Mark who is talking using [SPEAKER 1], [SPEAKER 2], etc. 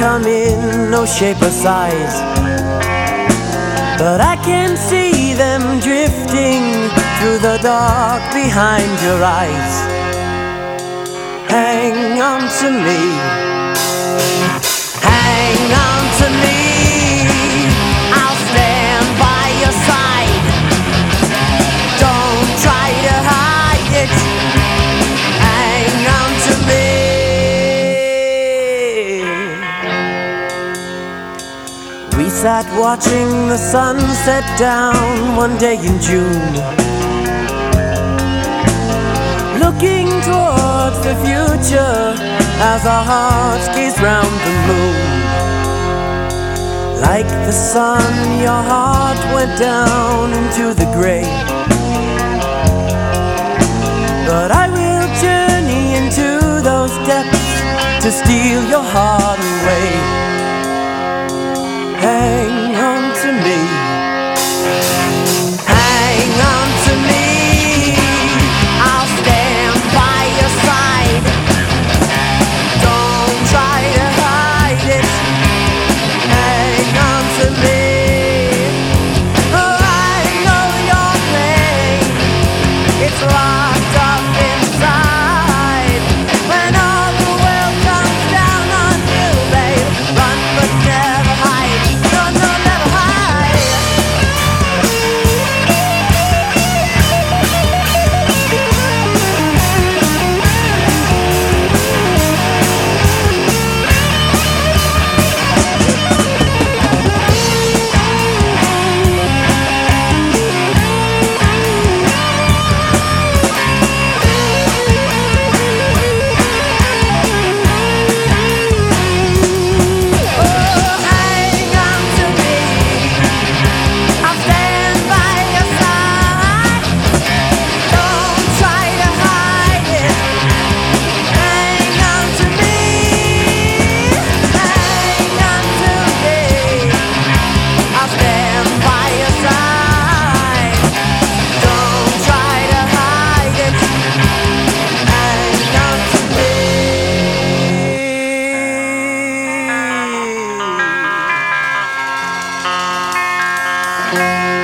[SPEAKER 1] come in no shape or size, but I can see them drifting through the dark behind your eyes. Hang on to me, hang on to me, I'll stand by your side. Don't try to hide it, hang on to me. We sat watching the sun set down one day in June, looking towards the future as our hearts gaze round the moon. Like the sun, your heart went down into the grave, but I will journey into those depths to steal your heart away. Hang on to me, hang on to me, I'll stand by your side. Don't try to hide it, hang on to me. Oh, I know your pain, it's locked up inside. When all the world comes down on you, babe, run but never hide. No, no, never hide. Thank you.